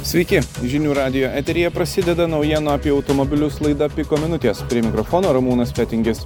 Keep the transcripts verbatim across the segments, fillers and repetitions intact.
Sveiki, Žinių radijo eteryje prasideda naujienų apie automobilius laida Piko minutės. Prie mikrofono Ramūnas Fetingis.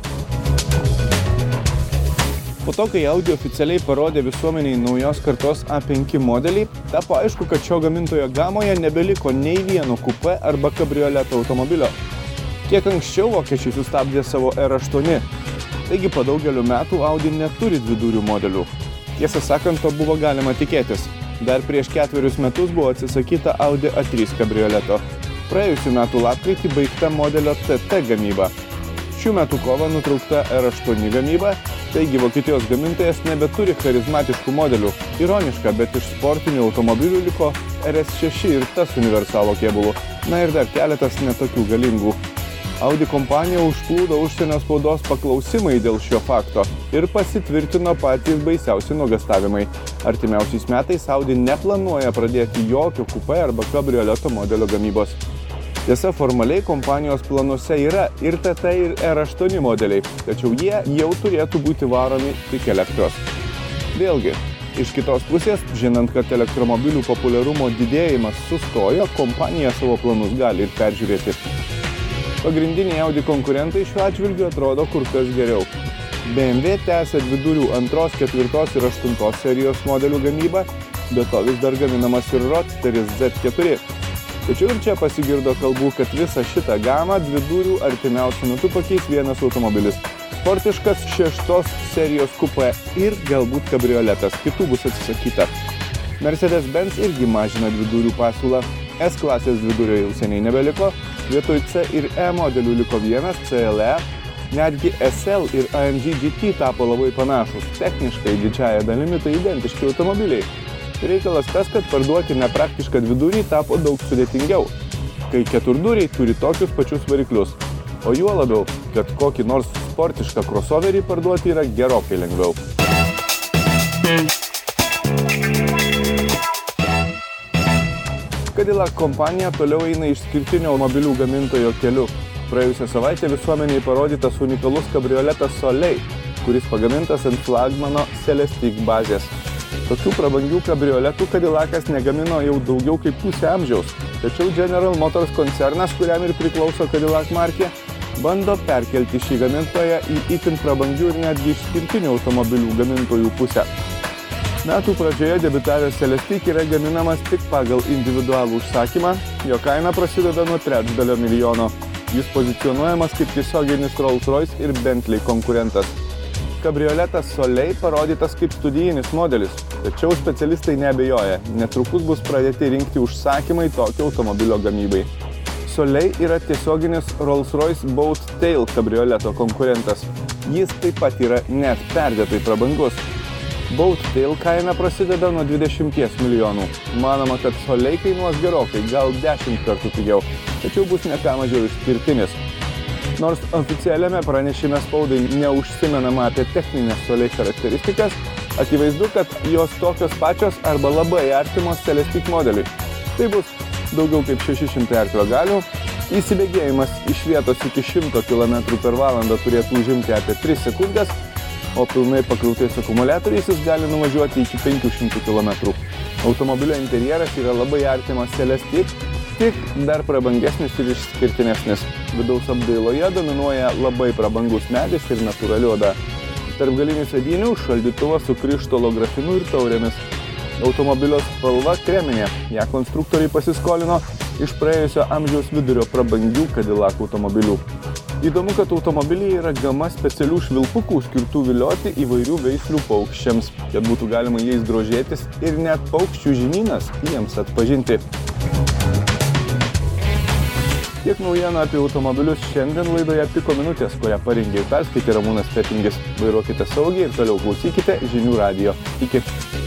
Po to, kai Audi oficialiai parodė visuomeniai naujos kartos A penki modelį, tapo aišku, kad šio gamintojo gamoje nebeliko nei vieno kupė arba kabrioleto automobilio. Kiek anksčiau vokiečiai sustabdė savo R aštuoni, taigi po daugelio metų Audi neturi dvidurių modelių. Tiesą sakant, to buvo galima tikėtis. Dar prieš ketverius metus buvo atsisakyta Audi A trys kabrioleto. Praėjusių metų lapkritį baigta modelio T T gamyba. Šių metų kovą nutraukta R aštuoni gamyba, taigi Vokietijos gamintojas nebeturi charizmatiškų modelių. Ironiška, bet iš sportinių automobilių liko R S šeši ir tas universalo kėbulų. Na ir dar keletas netokių galingų. Audi kompanija užplūdo užsienio spaudos paklausimai dėl šio fakto ir pasitvirtino patys baisiausi nuogąstavimai. Artimiausiais metais Audi neplanuoja pradėti jokio kupė arba kabrioleto modelio gamybos. Tiesa, formaliai kompanijos planuose yra ir T T ir R aštuoni modeliai, tačiau jie jau turėtų būti varomi tik elektros. Vėlgi, iš kitos pusės, žinant, kad elektromobilių populiarumo didėjimas sustojo, kompanija savo planus gali ir peržiūrėti. Pagrindiniai Audi konkurentai šiuo atžvilgiu atrodo kur kas geriau. B M W tęsia dvidurių antros, ketvirtos ir aštuntos serijos modelių gamybą, be to vis dar gaminamas ir Roadsteris Z keturi. Tačiau ir čia pasigirdo kalbų, kad visą šitą gamą dvidurių artimiausiu metu pakeis vienas automobilis. Sportiškas šeštos serijos kupė ir galbūt kabrioletas, kitų bus atsisakyta. Mercedes-Benz irgi mažina dvidurių pasiūlą. S klasės dvidurio jau seniai nebeliko, vietoj C ir E modelių liko vienas C L E, netgi S L ir A M G G T tapo labai panašus, techniškai didžiąja dalimi tai identiški automobiliai. Reikalas tas, kad parduoti nepraktišką dvidurį tapo daug sudėtingiau, kai keturduriai turi tokius pačius variklius, o juo labiau, kad kokį nors sportišką crossoverį parduoti yra gerokai lengviau. Cadillac kompanija toliau eina išskirtinio automobilių gamintojo keliu. Praėjusią savaitę visuomeniai parodytas unikalus kabrioletas Soleil, kuris pagamintas ant flagmano Celestiq bazės. Tokių prabangių kabrioletų Cadillacas negamino jau daugiau kaip pusę amžiaus, tačiau General Motors koncernas, kuriam ir priklauso Cadillac markė, bando perkelti šį gamintoją į itin prabangių ir netgi išskirtinių automobilių gamintojų pusę. Metų pradžioje debiutavęs Celestiq yra gaminamas tik pagal individualų užsakymą, jo kaina prasideda nuo trečdalio milijono. Jis pozicionuojamas kaip tiesioginis Rolls-Royce ir Bentley konkurentas. Kabrioletas Soleil parodytas kaip studijinis modelis, tačiau specialistai neabejoja, netrukus bus pradėti rinkti užsakymai tokio automobilio gamybai. Soleil yra tiesioginis Rolls-Royce Boat Tail kabrioleto konkurentas. Jis taip pat yra net perdėtai prabangus. Boat Tail kaina prasideda nuo dvidešimties milijonų. Manoma, kad Soleil kainuos gerokai, gal dešimt kartų pigiau, tačiau bus ne ką mažiau išskirtinis. Nors oficialiame pranešime spaudai neužsimenama apie techninės Soleil charakteristikas, akivaizdu, kad jos tokios pačios arba labai artimos Celestiq modeliui. Tai bus daugiau kaip šeši šimtai arklio galių, įsibėgėjimas iš vietos iki šimto kilometrų per valandą turėtų užimti apie tris sekundės, o pilnai pakrautais akumuliatoriais jis gali nuvažiuoti iki penkių šimtų kilometrų. Automobilio interjeras yra labai artimas Celestiq, tik dar prabangesnis ir išskirtinesnis. Vidaus apdailoje dominuoja labai prabangus medis ir natūrali oda. Tarp galinių sėdynių šaldytuvas su krištolo grafinu ir taurėmis. Automobilio spalva kreminė. Ją konstruktoriai pasiskolino iš praėjusio amžiaus vidurio prabangių Cadillac automobilių. Įdomu, kad automobiliai yra gama specialių švilpukų skirtų vilioti įvairių veislių paukščiams, kad būtų galima jais grožėtis ir net paukščių žinynas jiems atpažinti. Tiek naujienų apie automobilius šiandien laidoje Piko minutės, kurią parengė ir perskaitė Ramūnas Fetingis. Vairuokite saugiai ir toliau klausykite Žinių radijo. Iki.